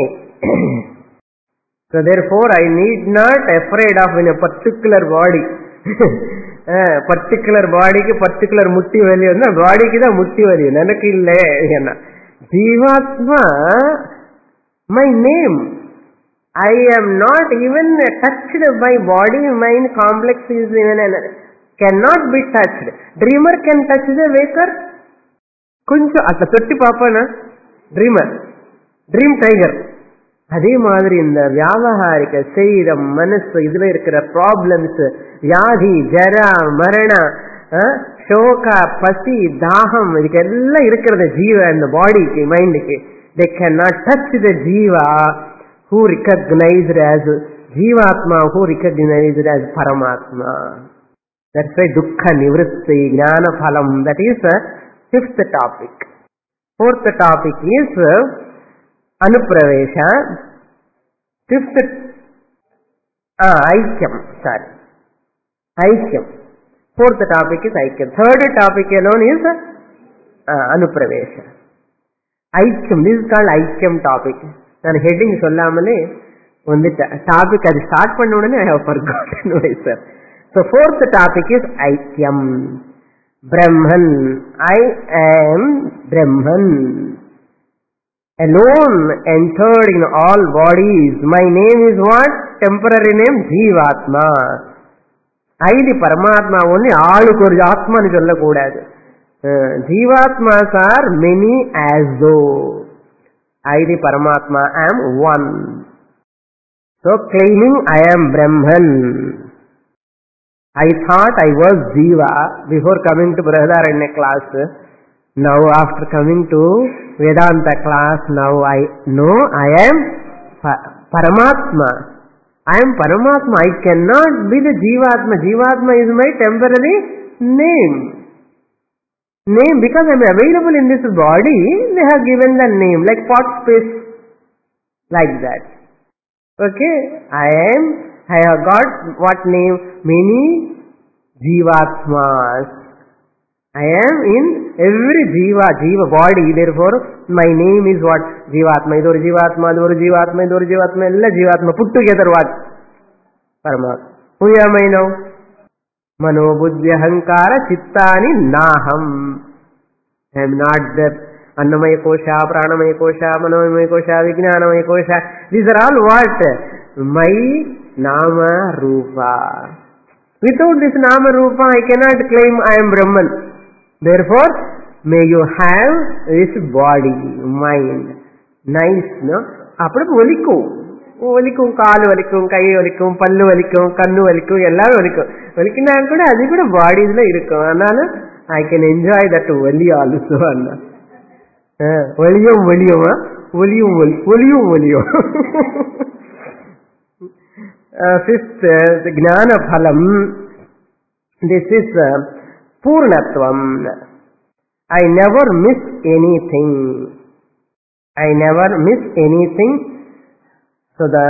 So therefore I need not afraid of in a particular body. particular body க்கு particular முட்டி வலி வந்து பாடிக்கு தான் முட்டி வலி, எனக்கு இல்ல. என்ன ஜீவாத்மா my name, I am not even touched by body, mind complex is even cannot be touched. Dreamer can touch the waker. கொஞ்சம் அத தொட்டி பாப்பானா ட்ரீமர், ட்ரீம் டைகர். அதே மாதிரி இந்த வியாவகாரிக சரீரம், மனசு, இதுல இருக்கிற ப்ராப்ளம்ஸ், வியாதி, ஜரா, மரண, சோக, பசி, தாகம், இதுக்கு எல்லாம் இருக்கிறது ஜீவ இந்த பாடிக்கு, மைண்டுக்கு. they cannot touch the jiva who recognized as jivatma, who recognized as Paramatma. That's why dukkha nivritti jnana phalam. That is the fifth topic. Fourth topic is anupravesha. Fifth, ah, aikyam, sorry, aikyam. Fourth topic is aikyam. Third topic alone is uh, anupravesha. Aikyam, this is called aikyam topic. நான் heading சொல்லாமலே வந்துட்ட topic அது start பண்ண உடனே I have forgotten myself. So fourth topic is aikyam. Brahman, I am Brahman. alone entered in all bodies. My name is what? Temporary name Jivatma. I the Paramatma only, Alukur Atma ni sollakudadu. Jivatmas are many as though. I the Paramatma am one. So claiming I am Brahman. I thought I was Jiva before coming to Brihadaranya class. Now after coming to Vedanta class, now I know I am Paramatma. I am Paramatma. I cannot be the Jivatma. Jivatma is my temporary name. Name, because I am available in this body, they have given the name, like pot space, like that. Okay, I am, I have got what name? Many Jivatmas. I am in every Jiva, Jiva body, therefore my name is what? Jivatma. Idoru Jivatma, idoru Jivatma, idoru Jivatma, ella Jivatma, put together what? Paramatma. Who am I now? Mano buddhi ahankara chittani naham. I am not that Annamaya kosha, Pranamaya kosha, Manomaya kosha, Vijnanamaya kosha. These are all what? My Nama Rupa. Without this Nama Rupa, I cannot claim I am Brahman. Therefore, may you have this body, mind. Nice, no? Appudu valikum. Valikum, kaalu valikum, kai valikum, pallu valikum, kannu valikum, ellam valikum. Valikina kuda adi kuda bodies la irukum. Adala I can enjoy that vali also. Anna. Valiyum valiyum, valiyum valiyum valiyum. Fifth, the Gnana Phalam. This is uh, Purnatvam. I never miss anything. I never miss anything. So the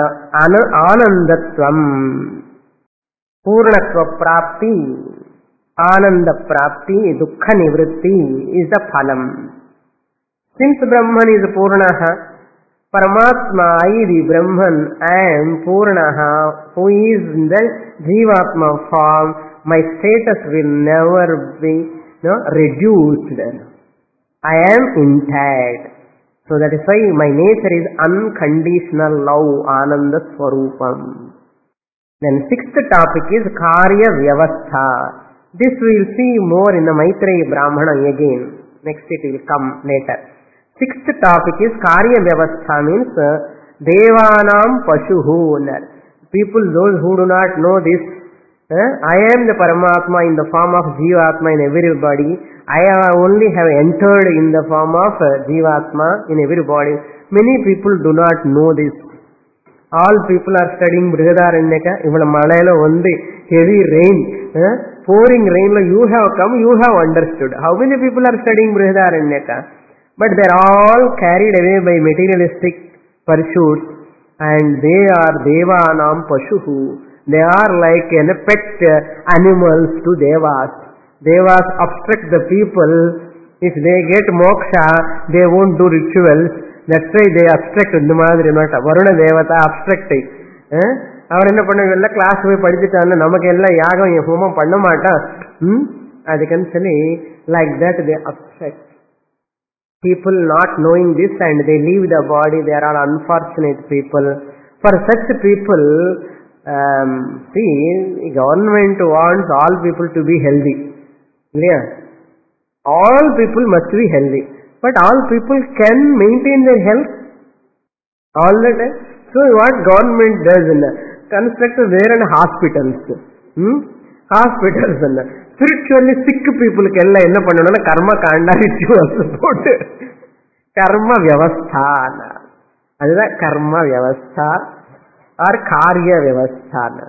Anandatvam, Purnatva Prapti, Ananda Prapti, Dukkha Nivritti is the Phalam. Since Brahman is Purnaha, Paramatma, I the Brahman, I am Purnaha, who is in the Jivatma form, my status will never be no, reduced. I am intact. So that is why my nature is unconditional love, Ananda Swarupam. Then sixth topic is Karya Vyavastha. This we will see more in the Maitreya Brahmana again. Next it will come later. Sixth topic is Karya Vyavastha, means uh, Devanam Pashuhu. People, those who do not know this, uh, I am the Paramatma in the form of Jivatma in everybody. I only have entered in the form of uh, Jivatma in everybody. Many people do not know this. All people are studying Brihadaranyaka. Even Malayala only heavy rain, uh, pouring rain, you have come, you have understood. How many people are studying Brihadaranyaka? But they are all carried away by materialistic pursuits, and they are Devanam Pashuhu. They are like uh, pet uh, animals to Devas. Devas obstruct the people. If they get moksha, they won't do rituals. That's why they obstruct. Varuna Devata obstructing. Our என்ன பண்ண class போய் படிச்சிட்டாங்க நமக்கு எல்லாம் யாகம் ஹோமம் பண்ண மாட்டா ம் அதுக்கன்சலி like that they obstruct. People not knowing this and they leave the body, they are all unfortunate people. For such people, um, see, government wants all people to be healthy. Yeah. All people must be healthy. But all people can maintain their health all the time. So what government does, construct there and hospitals. Hmm? Hospitals. Spiritually sick people kella enna pannanum karma kanda rituals potu karma vyavastha. Adha karma vyavastha or karya vyavastha.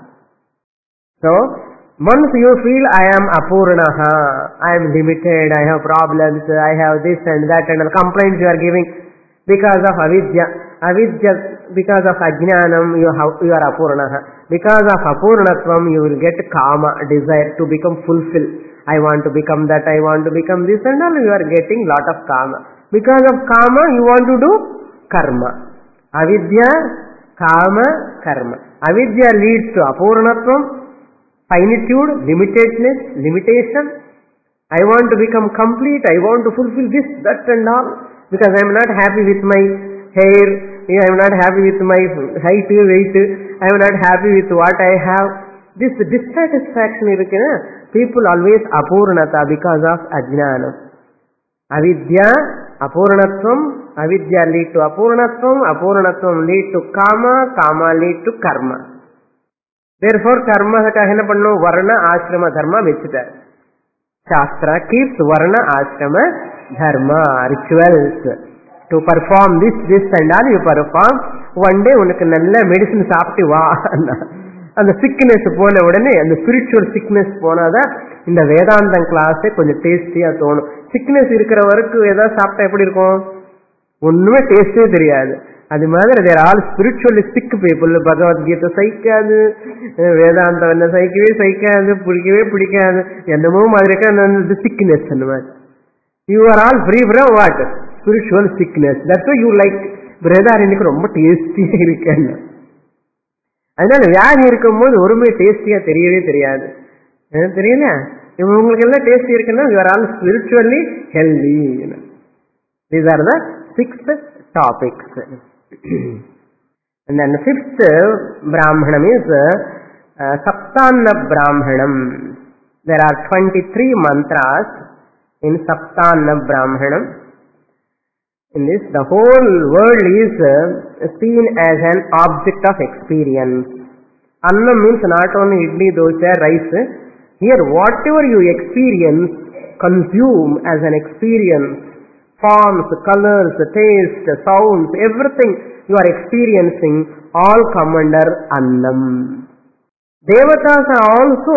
So once you feel I am apurnaha, I am limited, I have problems, I have this and that and complaints you are giving because of avidya. Avidya, because of ajnanam, you, have, you are apurnaha. Because of apurnatvam, you will get kama, desire to become fulfilled. I want to become that, I want to become this and all, you are getting lot of kama. Because of kama, you want to do karma. Avidya, kama, karma. Avidya leads to apurnatvam, finitude, limitedness, limitation. I want to become complete, I want to fulfill this, that and all. because I am not happy with my hair, I am not happy with my height, weight, I am not happy with what I have. This dissatisfaction irukena, people always apurnata because of ajnana. Avidya, apurnatvam, avidya lead to apurnatvam, apurnatvam lead to kama, kama lead to karma. Therefore, karma kahena pannu varna ashrama dharma vechita. Shastra keeps varna ashrama dharma, rituals. To perform this, this and all you perform. One day unakku nalla medicine saapti va. And the sickness pona udane, and the spiritual sickness ponada, in the Vedantam class konja tasty a thonu. Sickness irukra varukku edha saapta eppadi irukum? Onnume taste e theriyadu. Adi madra they are all spiritually sick people. Bhagavad Gita saikadu, Vedanta vanna saikave saikadu, pudikave pudikadu, ennamo madrika the sickness anamata. You are all free from what? Spiritual sickness. That's why you like Brihadaranyaka romba tasty irukku. அதனால வியாதி இருக்கும்போது ஒருமே டேஸ்டியா தெரியவே தெரியாது. தெரியல உங்களுக்கு எல்லாம் tasty இருக்குன்னா you are all spiritually healthy. These are the six topics. And then the fifth Brahmanam is uh, Saptanna Brahmanam. There are twenty-three mantras in Saptanna Brahmanam. In this, the whole world is uh, seen as an object of experience. Annam means not only idli, dosa, rice. Here, whatever you experience, consume as an experience. Forms, colors, taste, sounds, everything you are experiencing all come under Annam. Devatas are also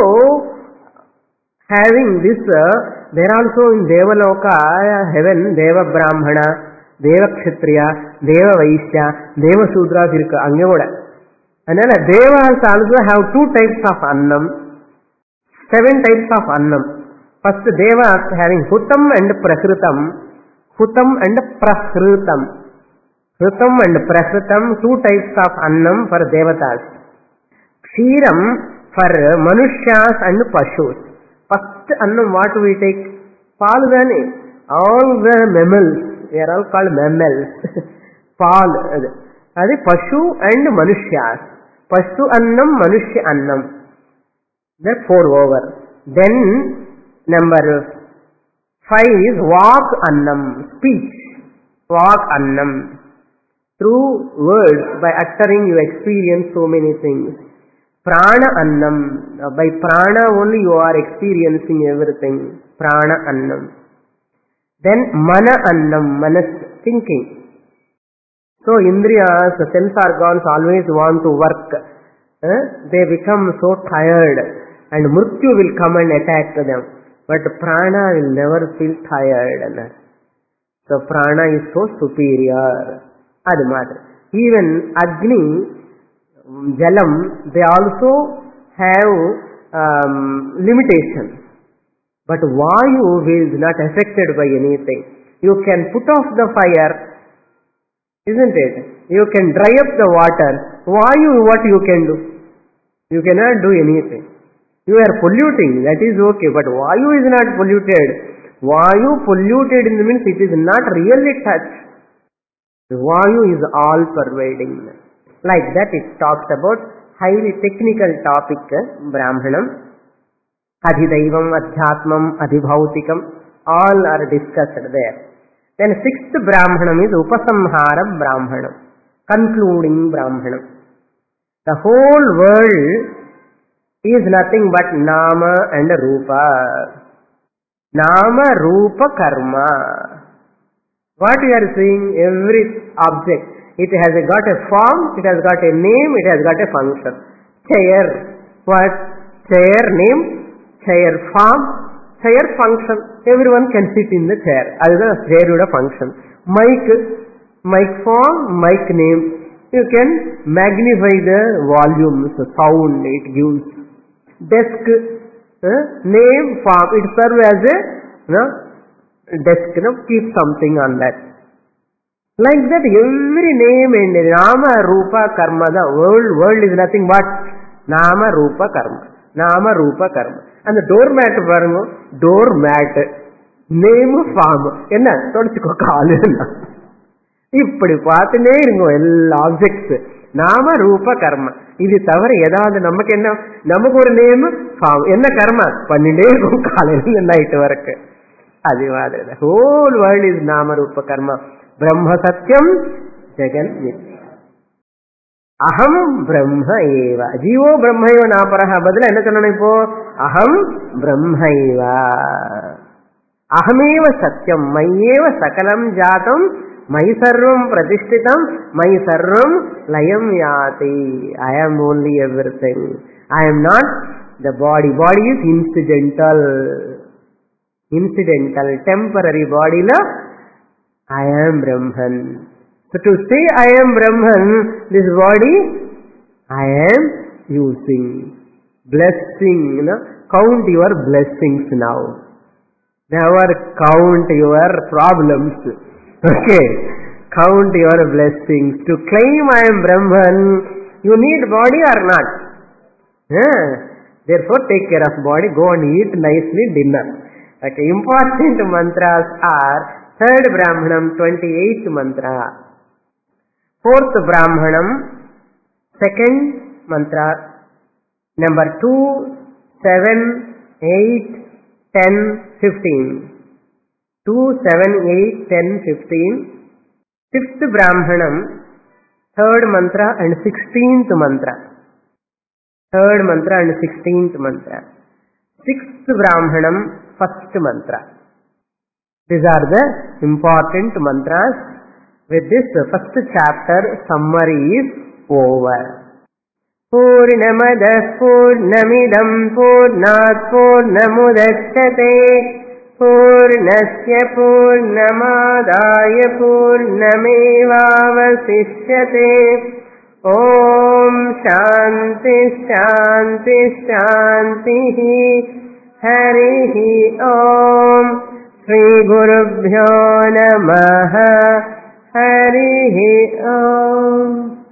having this. Uh, they are also in Devaloka, heaven, Deva Brahmana, Deva Kshatriya, Deva Vaishya, Deva Sudra irukku ange oda. Anala Devas also have two types of Annam, seven types of Annam. First, Devas having Hutam and Prakritam, Hutam and Prakritam. Hutam and Prakritam, two types of Annam for Devatas. Kshiram for Manushas and Pashus. First Annam what we take? Palgani. All the mammals. They are all called mammals. Pal. That is Pashu and Manushya. Pashu Annam, Manushya Annam. There are four over. Then number five is Vak Annam, speech. Vak Annam. Through words, by uttering you experience so many things. Prana Annam. By prana only you are experiencing everything. Prana Annam. Then Mana Annam, manas, thinking. So Indriyas, the sense organs always want to work. Eh? They become so tired and Mrityu will come and attack them. But Prana will never feel tired. So Prana is so superior. Adu matter. Even Agni, Jalam, they also have um, limitations. But Vayu is not affected by anything. You can put off the fire, isn't it? You can dry up the water. Vayu, what you can do? You cannot do anything. You are polluting, that is okay, but Vayu is not polluted. Vayu polluted in the means it is not really touched. Vayu is all pervading. Like that it talks about highly technical topic, Brahmanam. Adhidaivam, Adhyatmam, Adhibhautikam, all are discussed there. Then sixth Brahmanam is Upasamhara Brahmanam, concluding Brahmanam. The whole world is nothing but Nama and Rupa. Nama, Rupa, Karma. What you are seeing, every object, it has got a form, it has got a name, it has got a function. Chair, what? Chair, name. Chair form, chair function. Everyone can sit in the chair. That is the chair function. Mic, mic form, mic name. You can magnify the volume, the sound it gives. Desk, uh, name, form. It serves as a you know, desk. You know, keep something on that. Like that, every name and Nama, Rupa, Karma. The world, world is nothing but Nama, Rupa, Karma. Nama, Rupa, Karma. And the doormat, doormat. Name form என்ன தொடச்சுக்கோ காலு. இப்படி பார்த்துட்டே இருங்கோ எல்லா objects, நாம ரூப கர்ம. இது தவிர ஏதாவது நமக்கு என்ன, நமக்கு ஒரு நேம் ஃபார்ம், என்ன கர்ம பண்ணிட்டே இருக்கும் காலையில நைட்டு வரைக்கும். அது மாதிரி ஹோல் வேர்ல்ட் இஸ் நாம ரூப கர்மா. பிரம்ம சத்தியம் ஜெகன் மித்யா. அகம் பிரம்ம ஏவ ஜீவோ பிரம்மைவ நாபரஹ. பதில என்ன சொல்லணும் இப்போ? அகம் பிரம்மைவ அகமேவ சத்தியம் மையேவ சகலம் ஜாதம் மை சர்வம் பிரதிஷ்டிதம் மை சர்வம் லயம் யாதி. ஐ ஆம் only everything. I am not the body. Body is incidental. Incidental temporary பாடியில I am Brahman. So to say I am Brahman, this body I am using. Blessing, you know, count your blessings now. Never count your problems. Okay, count your blessings. To claim I am Brahman, you need body or not? Yeah. Therefore take care of body, go and eat nicely dinner. Okay, important mantras are third Brahmanam, twenty-eighth mantra. Fourth Brahmanam, second mantra, number two, seven, eight, ten, fifteen. two, seven, eight, ten, fifteen. Fifth Brahmanam, third mantra and sixteenth mantra. Third mantra and sixteenth mantra. Sixth Brahmanam, first mantra. These are the important mantras. With this, the first chapter summary is over. Purnamada Purnamidam Purnat Purnamudachyate Purnasya Purnamadaya Purnamevavasishyate. Om Shanti Shanti Shanti Harihi Om. Shri Gurubhyo Namaha. Harihi Om.